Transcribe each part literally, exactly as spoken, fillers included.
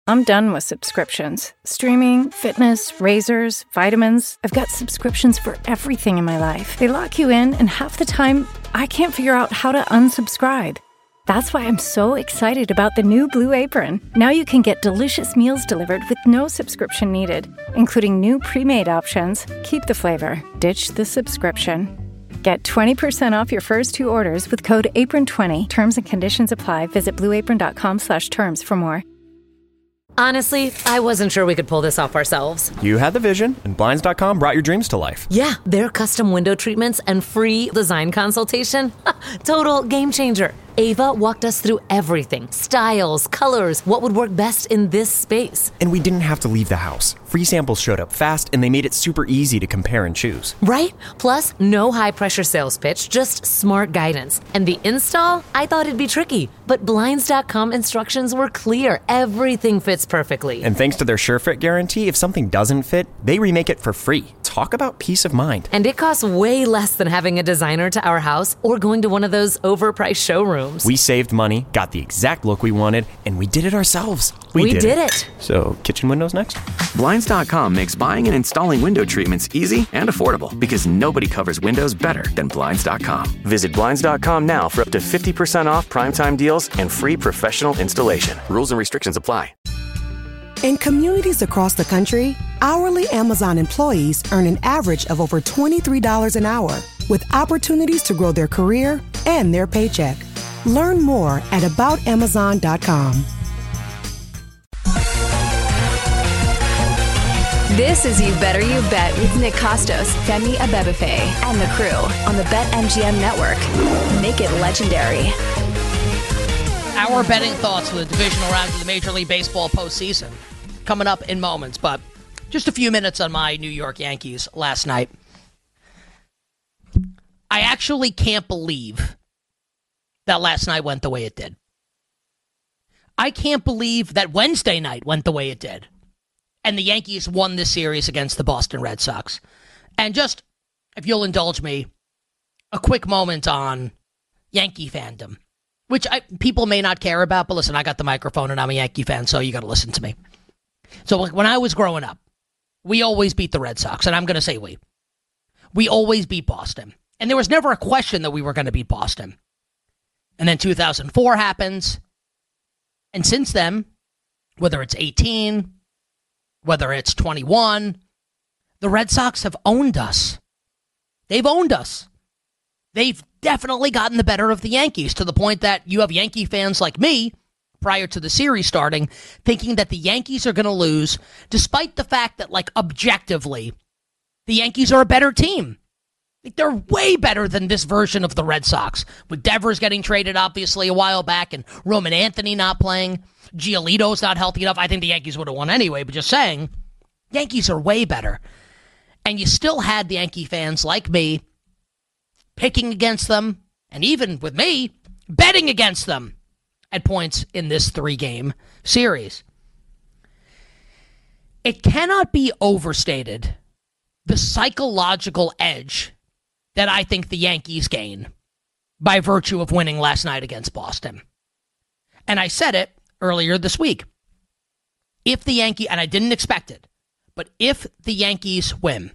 I'm done with subscriptions. Streaming, fitness, razors, vitamins. I've got subscriptions for everything in my life. They lock you in, and half the time, I can't figure out how to unsubscribe. That's why I'm so excited about the new Blue Apron. Now you can get delicious meals delivered with no subscription needed, including new pre-made options. Keep the flavor, ditch the subscription. Get twenty percent off your first two orders with code apron twenty. Terms and conditions apply. Visit blueapron.com slash terms for more. Honestly, I wasn't sure we could pull this off ourselves. You had the vision, and Blinds dot com brought your dreams to life. Yeah, their custom window treatments and free design consultation. Total game changer. Ava walked us through everything. Styles, colors, what would work best in this space. And we didn't have to leave the house. Free samples showed up fast, and they made it super easy to compare and choose. Right? Plus, no high-pressure sales pitch, just smart guidance. And the install? I thought it'd be tricky, but Blinds dot com instructions were clear. Everything fits perfectly. And thanks to their SureFit guarantee, if something doesn't fit, they remake it for free. Talk about peace of mind. And it costs way less than having a designer to our house or going to one of those overpriced showrooms. We saved money, got the exact look we wanted, and we did it ourselves. We, we did, did it. it. So, kitchen windows next? Blinds dot com makes buying and installing window treatments easy and affordable because nobody covers windows better than Blinds dot com. Visit Blinds dot com now for up to fifty percent off primetime deals and free professional installation. Rules and restrictions apply. In communities across the country, hourly Amazon employees earn an average of over twenty-three dollars an hour, with opportunities to grow their career and their paycheck. Learn more at about amazon dot com. This is You Better You Bet with Nick Costos, Femi Abebefe, and the crew on the BetMGM network. Make it legendary. Our betting thoughts for the divisional round of the Major League Baseball postseason coming up in moments, but just a few minutes on my New York Yankees last night. I actually can't believe that last night went the way it did. I can't believe that Wednesday night went the way it did. And the Yankees won this series against the Boston Red Sox. And just, if you'll indulge me, a quick moment on Yankee fandom, which I, people may not care about, but listen, I got the microphone and I'm a Yankee fan, so you got to listen to me. So when I was growing up, we always beat the Red Sox, and I'm going to say we. We always beat Boston. And there was never a question that we were going to beat Boston. And then two thousand four happens, and since then, whether it's eighteen, whether it's twenty-one, the Red Sox have owned us. They've owned us. They've definitely gotten the better of the Yankees to the point that you have Yankee fans like me, prior to the series starting, thinking that the Yankees are going to lose, despite the fact that, like, objectively, the Yankees are a better team. Like, they're way better than this version of the Red Sox, with Devers getting traded, obviously, a while back, and Roman Anthony not playing. Giolito's not healthy enough. I think the Yankees would have won anyway, but just saying, Yankees are way better. And you still had the Yankee fans like me picking against them, and even with me, betting against them at points in this three-game series. It cannot be overstated the psychological edge that I think the Yankees gain by virtue of winning last night against Boston. And I said it earlier this week. If the Yankees, and I didn't expect it, but if the Yankees win,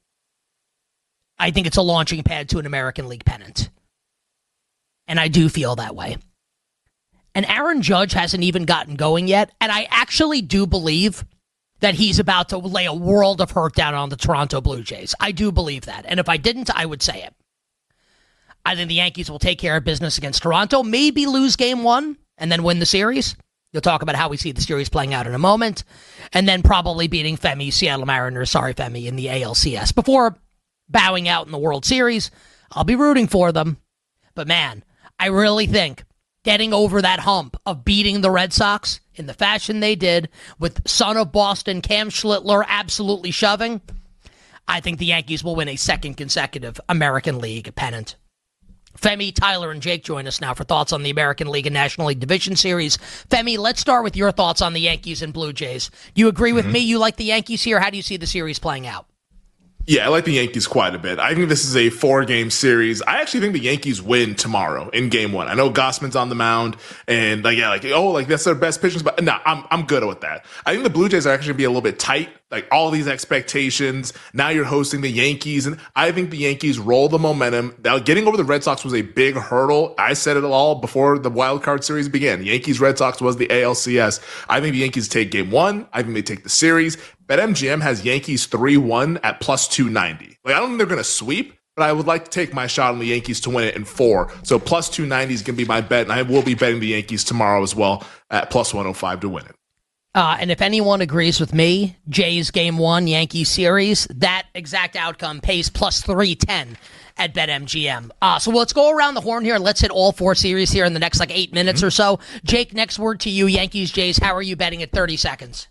I think it's a launching pad to an American League pennant. And I do feel that way. And Aaron Judge hasn't even gotten going yet, and I actually do believe that he's about to lay a world of hurt down on the Toronto Blue Jays. I do believe that. And if I didn't, I would say it. I think the Yankees will take care of business against Toronto, maybe lose game one, and then win the series. You'll talk about how we see the series playing out in a moment. And then probably beating Femi, Seattle Mariners, sorry Femi, in the A L C S. Before bowing out in the World Series, I'll be rooting for them. But man, I really think getting over that hump of beating the Red Sox in the fashion they did, with son of Boston, Cam Schlittler, absolutely shoving, I think the Yankees will win a second consecutive American League pennant. Femi, Tyler, and Jake join us now for thoughts on the American League and National League Division Series. Femi, let's start with your thoughts on the Yankees and Blue Jays. Do you agree with mm-hmm. me? You like the Yankees here? How do you see the series playing out? Yeah, I like the Yankees quite a bit. I think this is a four-game series. I actually think the Yankees win tomorrow in game one. I know Gossman's on the mound, and like, yeah, like, oh, like that's their best pitchers, but no, I'm I'm good with that. I think the Blue Jays are actually going to be a little bit tight, like all these expectations. Now you're hosting the Yankees, and I think the Yankees roll the momentum. Now, getting over the Red Sox was a big hurdle. I said it all before the wild card series began. Yankees-Red Sox was the A L C S. I think the Yankees take game one. I think they take the series. BetMGM has Yankees three one at plus two ninety. Like, I don't think they're going to sweep, but I would like to take my shot on the Yankees to win it in four. So plus two ninety is going to be my bet, and I will be betting the Yankees tomorrow as well at plus one oh five to win it. Uh, and if anyone agrees with me, Jays game one, Yankees series, that exact outcome pays plus three ten at BetMGM. Uh, so let's go around the horn here. Let's hit all four series here in the next like eight minutes mm-hmm. or so. Jake, next word to you, Yankees, Jays. How are you betting at thirty seconds?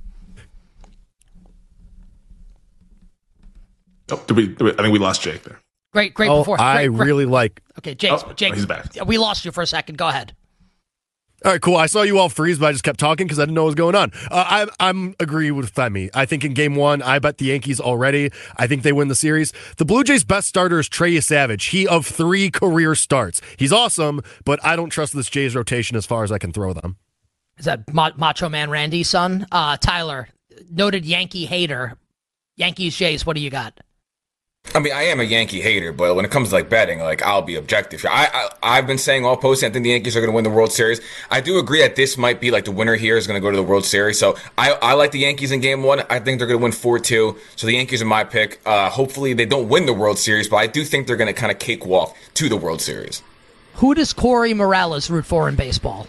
Oh, did we, did we, I think we lost Jake there. Great, great. Oh, before. Great, I great. really like. Okay, Jake. Oh, Jake, he's back. We lost you for a second. Go ahead. All right, cool. I saw you all freeze, but I just kept talking because I didn't know what was going on. Uh, I'm I'm agree with Femi. I think in game one, I bet the Yankees already. I think they win the series. The Blue Jays' best starter is Trey Savage. He of three career starts. He's awesome, but I don't trust this Jays rotation as far as I can throw them. Is that Ma- Macho Man Randy's son? Uh, Tyler, noted Yankee hater. Yankees, Jays, what do you got? I mean, I am a Yankee hater, but when it comes to like betting, like I'll be objective. I, I I've been saying all posting, I think the Yankees are going to win the World Series. I do agree that this might be like the winner here is going to go to the World Series. So I, I like the Yankees in game one. I think they're going to win four two. So the Yankees are my pick. Uh, hopefully they don't win the World Series, but I do think they're going to kind of cakewalk to the World Series. Who does Corey Morales root for in baseball?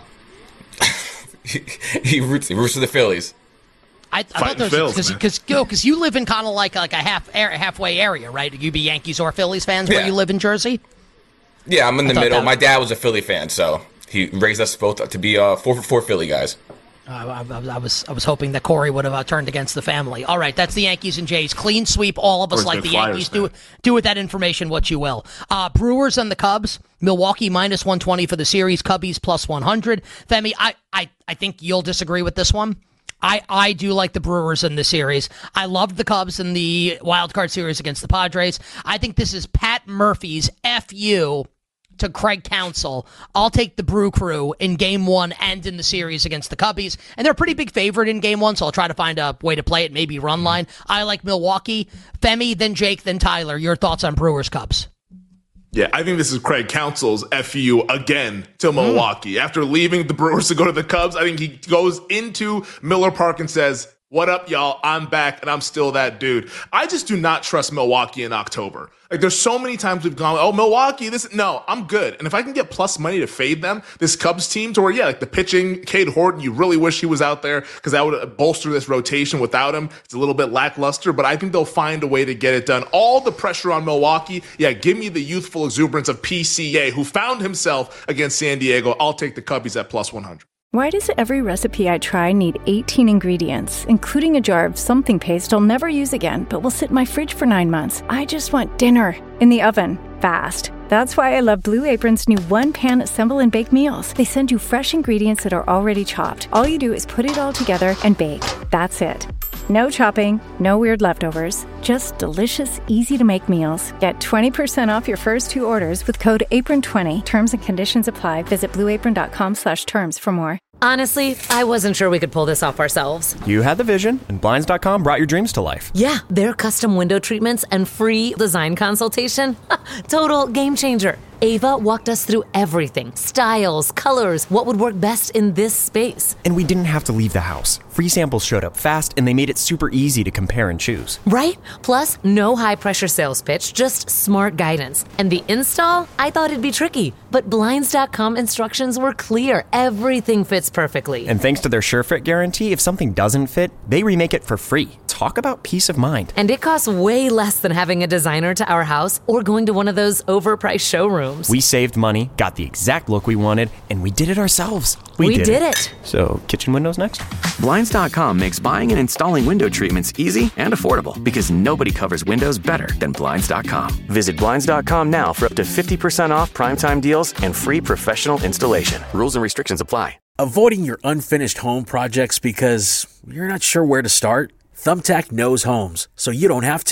he, he roots he roots for the Phillies. I, I thought there was because because you live in kind of like like a half halfway area, right? You be Yankees or Phillies fans yeah. where you live in Jersey. Yeah, I'm in the middle. Was... My dad was a Philly fan, so he raised us both to be uh, four for four Philly guys. Uh, I, I, I was I was hoping that Corey would have uh, turned against the family. All right, that's the Yankees and Jays. Clean sweep. All of us like the Yankees. Do do with that information what you will. Uh, Brewers and the Cubs. Milwaukee minus one twenty for the series. Cubbies plus one hundred. Femi, I, I, I think you'll disagree with this one. I, I do like the Brewers in the series. I loved the Cubs in the wild card series against the Padres. I think this is Pat Murphy's F U to Craig Counsell. I'll take the Brew Crew in game one and in the series against the Cubbies. And they're a pretty big favorite in game one, so I'll try to find a way to play it, maybe run line. I like Milwaukee. Femi, then Jake, then Tyler. Your thoughts on Brewers Cubs? Yeah, I think this is Craig Counsell's F U again to Milwaukee. Mm. After leaving the Brewers to go to the Cubs, I think he goes into Miller Park and says, "What up, y'all? I'm back, and I'm still that dude." I just do not trust Milwaukee in October. Like, there's so many times we've gone, oh, Milwaukee, this, no, I'm good. And if I can get plus money to fade them, this Cubs team, to where, yeah, like the pitching, Cade Horton, you really wish he was out there because that would bolster this rotation. Without him, it's a little bit lackluster, but I think they'll find a way to get it done. All the pressure on Milwaukee, yeah, give me the youthful exuberance of P C A, who found himself against San Diego. I'll take the Cubbies at plus one hundred. Why does every recipe I try need eighteen ingredients, including a jar of something paste I'll never use again, but will sit in my fridge for nine months? I just want dinner in the oven, fast. That's why I love Blue Apron's new one-pan assemble and bake meals. They send you fresh ingredients that are already chopped. All you do is put it all together and bake. That's it. No chopping, no weird leftovers, just delicious, easy-to-make meals. Get twenty percent off your first two orders with code apron twenty. Terms and conditions apply. Visit blueapron.com slash terms for more. Honestly, I wasn't sure we could pull this off ourselves. You had the vision, and Blinds dot com brought your dreams to life. Yeah, their custom window treatments and free design consultation. Total game changer. Ava walked us through everything. Styles, colors, what would work best in this space. And we didn't have to leave the house. Free samples showed up fast, and they made it super easy to compare and choose. Right? Plus, no high-pressure sales pitch, just smart guidance. And the install? I thought it'd be tricky, but Blinds dot com instructions were clear. Everything fits perfectly. And thanks to their SureFit guarantee, if something doesn't fit, they remake it for free. Talk about peace of mind. And it costs way less than having a designer to our house or going to one of those overpriced showrooms. We saved money, got the exact look we wanted, and we did it ourselves. We, we did, did it. it. So, kitchen windows next? Blinds dot com makes buying and installing window treatments easy and affordable because nobody covers windows better than Blinds dot com. Visit Blinds dot com now for up to fifty percent off primetime deals and free professional installation. Rules and restrictions apply. Avoiding your unfinished home projects because you're not sure where to start? Thumbtack knows homes, so you don't have to.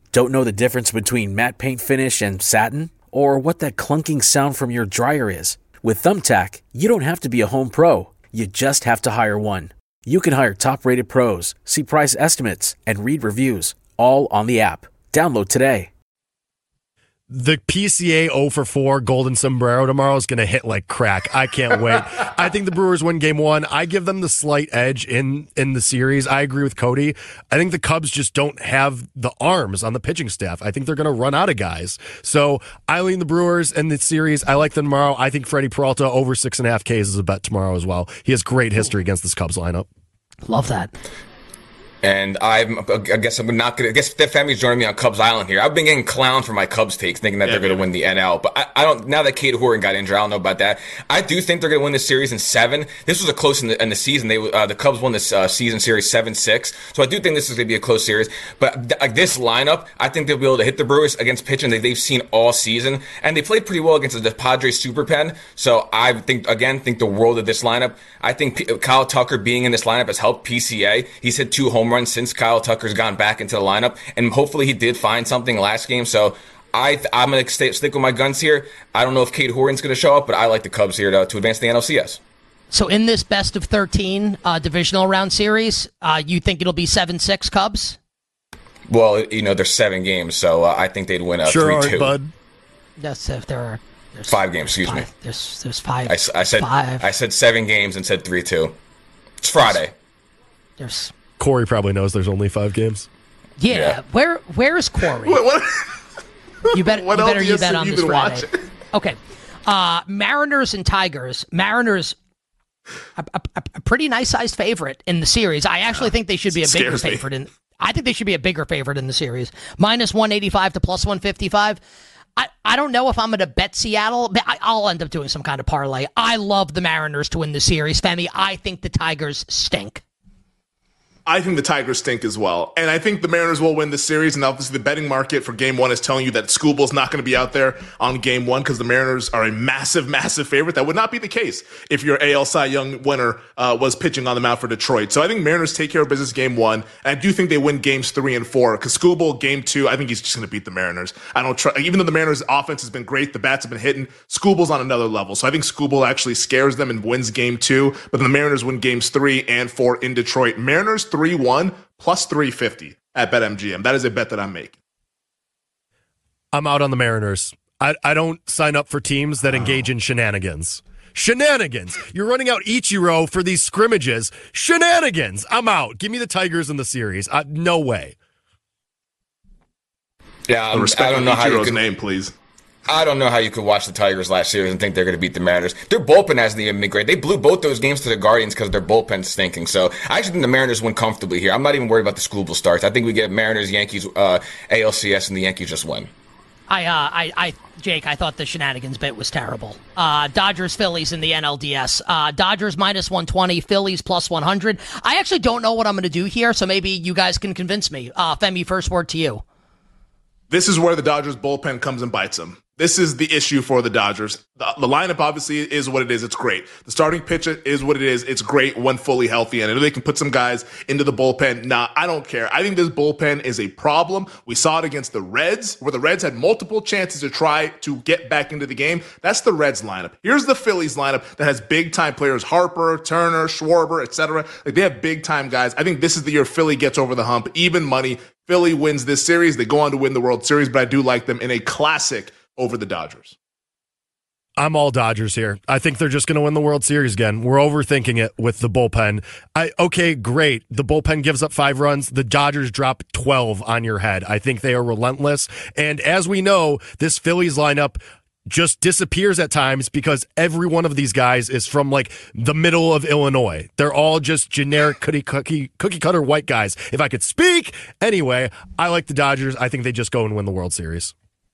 Don't know the difference between matte paint finish and satin? Or what that clunking sound from your dryer is? With Thumbtack, you don't have to be a home pro. You just have to hire one. You can hire top-rated pros, see price estimates, and read reviews, all on the app. Download today. The P C A oh for four Golden Sombrero tomorrow is going to hit like crack. I can't wait. I think the Brewers win game one. I give them the slight edge in, in the series. I agree with Cody. I think the Cubs just don't have the arms on the pitching staff. I think they're going to run out of guys. So I lean the Brewers in the series. I like them tomorrow. I think Freddie Peralta over six and a half Ks is a bet tomorrow as well. He has great history against this Cubs lineup. Love that. And I'm, I guess I'm not gonna. I guess Steph Family's joining me on Cubs Island here. I've been getting clowned for my Cubs takes, thinking that yeah, they're going to win the N L. But I, I don't. Now that Cade Horton got injured, I don't know about that. I do think they're going to win this series in seven. This was a close in the, in the season. They uh, the Cubs won this uh, season series seven six. So I do think this is going to be a close series. But th- like this lineup, I think they'll be able to hit the Brewers against pitching that they've seen all season, and they played pretty well against the Padres super pen. So I think again think the world of this lineup. I think P- Kyle Tucker being in this lineup has helped P C A. He's hit two home runs since Kyle Tucker Tucker's gone back into the lineup, and hopefully he did find something last game. So I, I'm going to stick with my guns here. I don't know if Cade Horton's going to show up, but I like the Cubs here to, to advance the N L C S. So in this best of thirteen uh, divisional round series, uh, you think it'll be seven six Cubs? Well, you know, there's seven games, so uh, I think they'd win a sure three two. Bud. That's if there are five games. Excuse five, me. There's there's five. I, I said five. I said seven games and said three two. It's Friday. There's. Corey probably knows there's only five games. Yeah, yeah. where where is Corey? Wait, what? You bet. What you better else you bet on this Friday. Watching? Okay, uh, Mariners and Tigers. Mariners, a, a, a pretty nice sized favorite in the series. I actually think they should be a bigger favorite in. I think they should be a bigger favorite in the series. Minus one eighty five to plus one fifty five. I, I don't know if I'm going to bet Seattle, but I, I'll end up doing some kind of parlay. I love the Mariners to win the series, Femi. I think the Tigers stink. I think the Tigers stink as well. And I think the Mariners will win the series. And obviously the betting market for game one is telling you that Scooble's not going to be out there on game one because the Mariners are a massive, massive favorite. That would not be the case if your A L Cy Young winner uh, was pitching on the mound for Detroit. So I think Mariners take care of business game one. And I do think they win games three and four because Scooble, game two, I think he's just going to beat the Mariners. I don't try, even though the Mariners offense has been great, the bats have been hitting, Scooble's on another level. So I think Scooble actually scares them and wins game two. But then the Mariners win games three and four in Detroit. Mariners three one. Plus three fifty at BetMGM. That is a bet that I'm making. I'm out on the Mariners. I, I don't sign up for teams that engage in shenanigans. Shenanigans. You're running out Ichiro for these scrimmages. Shenanigans. I'm out. Give me the Tigers in the series. Uh, no way. Yeah, um, I don't know how you can name, please. I don't know how you could watch the Tigers last series and think they're going to beat the Mariners. Their bullpen hasn't even been great. They blew both those games to the Guardians because their bullpen's stinking. So I actually think the Mariners win comfortably here. I'm not even worried about the Scooble starts. I think we get Mariners, Yankees, uh, A L C S, and the Yankees just win. I, uh, I, I, Jake, I thought the shenanigans bit was terrible. Uh, Dodgers, Phillies in the N L D S. Uh, Dodgers minus one twenty, Phillies plus one hundred. I actually don't know what I'm going to do here, so maybe you guys can convince me. Uh, Femi, first word to you. This is where the Dodgers bullpen comes and bites them. This is the issue for the Dodgers. The, the lineup obviously is what it is. It's great. The starting pitcher is what it is. It's great when fully healthy. And if they can put some guys into the bullpen, nah, I don't care. I think this bullpen is a problem. We saw it against the Reds, where the Reds had multiple chances to try to get back into the game. That's the Reds lineup. Here's the Phillies lineup that has big-time players, Harper, Turner, Schwarber, et cetera. Like, they have big-time guys. I think this is the year Philly gets over the hump. Even money. Philly wins this series. They go on to win the World Series, but I do like them in a classic over the Dodgers. I'm all Dodgers here. I think they're just going to win the World Series again. We're overthinking it with the bullpen. I okay, great. The bullpen gives up five runs. The Dodgers drop twelve on your head. I think they are relentless. And as we know, this Phillies lineup just disappears at times because every one of these guys is from like the middle of Illinois. They're all just generic cookie, cookie, cookie cutter white guys. If I could speak. Anyway, I like the Dodgers. I think they just go and win the World Series.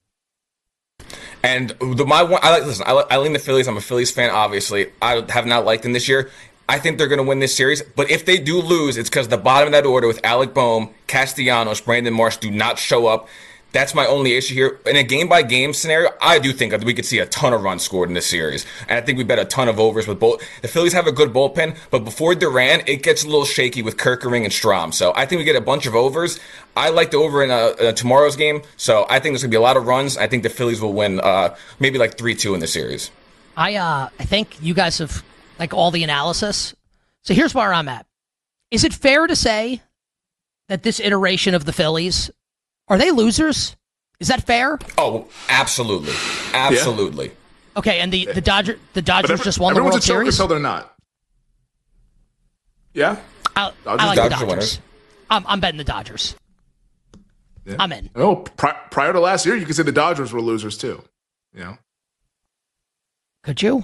And the my one, I like listen. I, I lean the Phillies. I'm a Phillies fan, obviously. I have not liked them this year. I think they're going to win this series. But if they do lose, it's because the bottom of that order with Alec Boehm, Castellanos, Brandon Marsh do not show up. That's my only issue here. In a game-by-game scenario, I do think that we could see a ton of runs scored in this series. And I think we bet a ton of overs with both. The Phillies have a good bullpen, but before Duran, it gets a little shaky with Kerkering and Strahm. So I think we get a bunch of overs. I like the over in a, a tomorrow's game, so I think there's going to be a lot of runs. I think the Phillies will win uh, maybe like three two in the series. I uh, I think you guys have, like, all the analysis. So here's where I'm at. Is it fair to say that this iteration of the Phillies, are they losers? Is that fair? Oh, absolutely. Absolutely. Yeah. Okay, and the, the Dodger the Dodgers every, just won the World Series? Everyone's a choker until they're not. Yeah? I, I like Dodgers the Dodgers. Winners. I'm, I'm betting the Dodgers. Yeah. I'm in. No, pri- prior to last year, you could say the Dodgers were losers too. You know? Could you?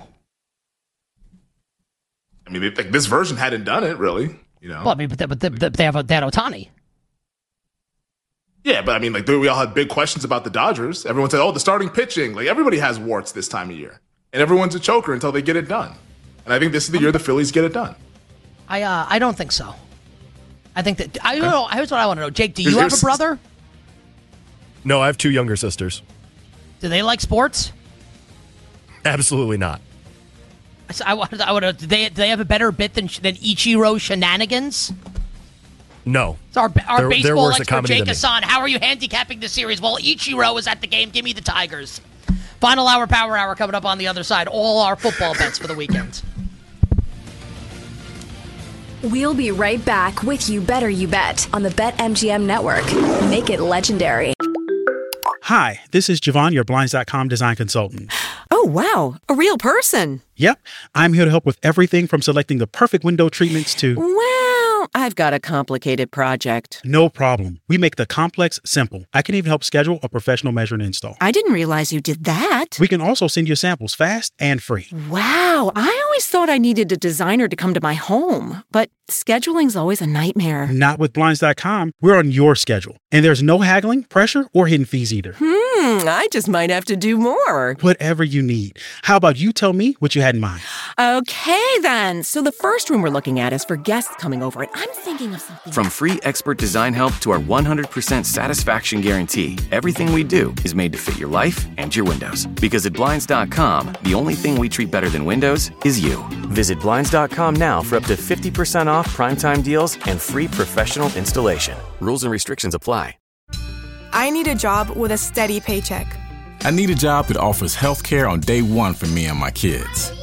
I mean, they, like, this version hadn't done it, really. You know? Well, I mean, but they, but they, they have a, they had Ohtani. Yeah, but I mean, like, we all had big questions about the Dodgers. Everyone said, oh, the starting pitching. Like, everybody has warts this time of year. And everyone's a choker until they get it done. And I think this is the year the Phillies get it done. I uh, I don't think so. I think that, I don't know, here's what I want to know. Jake, do you have a brother? No, I have two younger sisters. Do they like sports? Absolutely not. I, I, I would. Do they, do they have a better bit than than Ichiro Shenanigans? No. It's our our they're, baseball they're expert, Jake Hassan. How are you handicapping this series? Well, Ichiro is at the game. Give me the Tigers. Final hour, power hour coming up on the other side. All our football bets for the weekend. We'll be right back with You Better You Bet on the BetMGM Network. Make it legendary. Hi, this is Javon, your Blinds dot com design consultant. Oh, wow. A real person. Yep. I'm here to help with everything from selecting the perfect window treatments to... Well, I've got a complicated project. No problem. We make the complex simple. I can even help schedule a professional measure and install. I didn't realize you did that. We can also send you samples fast and free. Wow. I always thought I needed a designer to come to my home, but scheduling's always a nightmare. Not with Blinds dot com. We're on your schedule. And there's no haggling, pressure, or hidden fees either. Hmm, I just might have to do more. Whatever you need. How about you tell me what you had in mind? Okay, then. So the first room we're looking at is for guests coming over, and I'm thinking of something. From free expert design help to our one hundred percent satisfaction guarantee, everything we do is made to fit your life and your windows. Because at Blinds dot com, the only thing we treat better than windows is you. Visit Blinds dot com now for up to fifty percent off primetime deals and free professional installation. Rules and restrictions apply. I need a job with a steady paycheck. I need a job that offers health care on day one for me and my kids.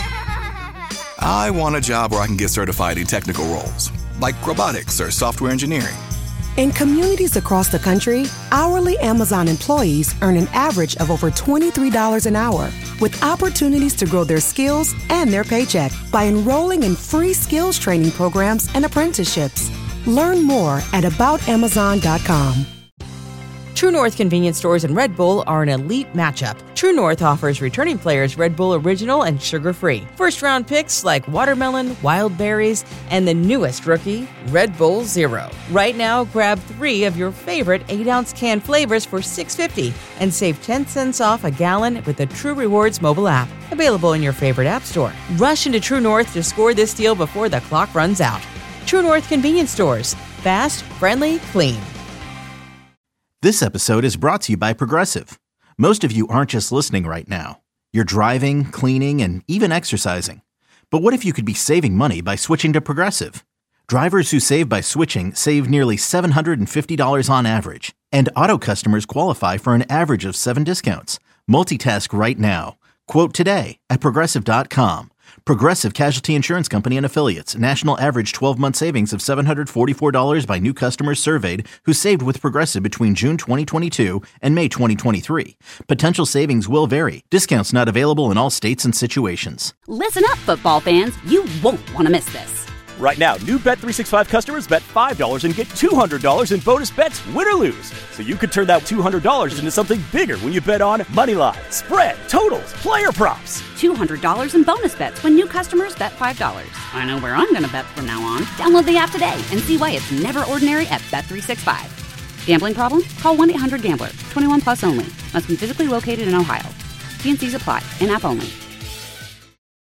I want a job where I can get certified in technical roles, like robotics or software engineering. In communities across the country, hourly Amazon employees earn an average of over twenty-three dollars an hour, with opportunities to grow their skills and their paycheck by enrolling in free skills training programs and apprenticeships. Learn more at about amazon dot com. True North convenience stores and Red Bull are an elite matchup. True North offers returning players Red Bull Original and sugar-free. First-round picks like watermelon, wild berries, and the newest rookie, Red Bull Zero. Right now, grab three of your favorite eight-ounce can flavors for six dollars and fifty cents and save ten cents off a gallon with the True Rewards mobile app. Available in your favorite app store. Rush into True North to score this deal before the clock runs out. True North convenience stores. Fast, friendly, clean. This episode is brought to you by Progressive. Most of you aren't just listening right now. You're driving, cleaning, and even exercising. But what if you could be saving money by switching to Progressive? Drivers who save by switching save nearly seven hundred fifty dollars on average. And auto customers qualify for an average of seven discounts. Multitask right now. Quote today at Progressive dot com. Progressive Casualty Insurance Company and Affiliates. National average twelve-month savings of seven hundred forty-four dollars by new customers surveyed who saved with Progressive between June twenty twenty-two and May twenty twenty-three. Potential savings will vary. Discounts not available in all states and situations. Listen up, football fans. You won't want to miss this. Right now, new Bet three sixty-five customers bet five dollars and get two hundred dollars in bonus bets, win or lose. So you could turn that two hundred dollars into something bigger when you bet on money line, spread, totals, player props. two hundred dollars in bonus bets when new customers bet five dollars. I know where I'm going to bet from now on. Download the app today and see why it's never ordinary at Bet three sixty-five. Gambling problem? Call one eight hundred gambler. twenty-one plus only. Must be physically located in Ohio. T and C's apply. In-app only.